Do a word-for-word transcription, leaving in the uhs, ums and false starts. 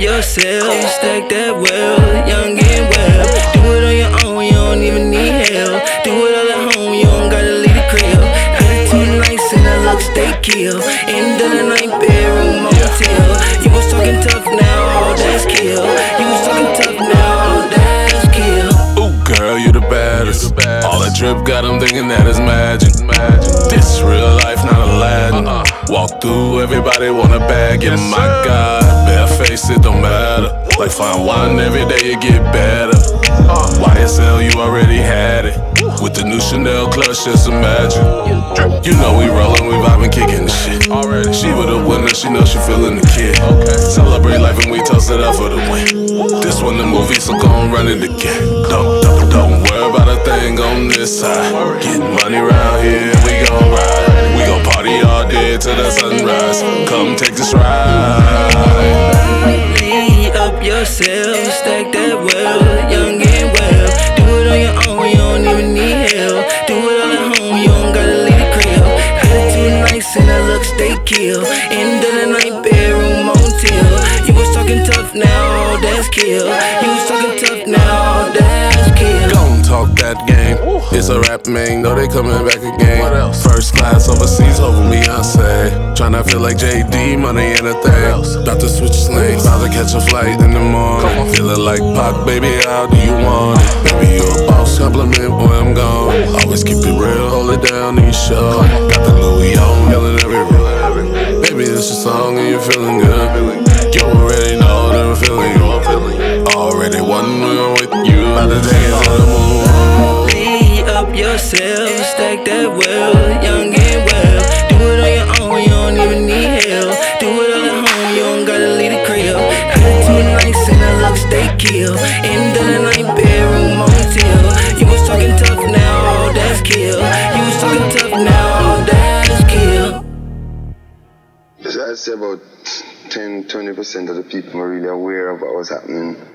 yourself, stack that well, young and well. Do it on your own, you don't even need help. Do it all at home, you don't gotta leave the crib. Attitude nice and the looks they kill. End of the night, bedroom motel. You was talking tough, now all that's kill. You was talking tough, now all that's kill. Ooh, girl, you the baddest. All that drip got them thinking that is magic. This real life, not Aladdin. Walk through, everybody wanna bag it. My God, bare face, it don't matter. Like fine wine, every day you get better. Y S L, you already had it. With the new Chanel clutch, just imagine. You know we rollin', we vibin', kickin' the shit. She with a winner, she know she feelin' the kid. Celebrate life and we toast it up for the win. This one the movie, so gon' run it again. Don't, don't, don't worry about a thing on this side. Getting money round here, we gon' ride. We gon' party all day till the sunrise. Come take this ride. Lead up yourself, stack that well, young and well. Do it on your own, you don't even need help. Do it all at home, you don't gotta leave the crib. Attitude nice and the looks they kill. End of the night, bedroom motel. You was talking tough, now all that's kill. You was talking tough, now all that's kill. Gon' talk that game. It's a rap, man, know they coming back again. First class overseas over Beyonce. Tryna feel like J D, money and a thing. About to switch lanes, about to catch a flight in the morning. Feeling like Pac, baby, how do you want it? Baby, you a boss, compliment, boy, I'm gone. Always keep it real, hold it down, and you show. Got the Louis on, yelling everywhere. Baby, this your song and you're feeling good. You already know that I'm feeling you. Already one real with you. About to take it to the moon. Yourself, stack that well, young and well. Do it on your own, you don't even need help. Do it all at home, you don't gotta leave the crib. Attitude nice and the looks they kill. End of the night, bedroom motel. You was talking tough, now all that's kill. You was talking tough, now all that's kill. I'd say about ten to twenty percent of the people were really aware of what was happening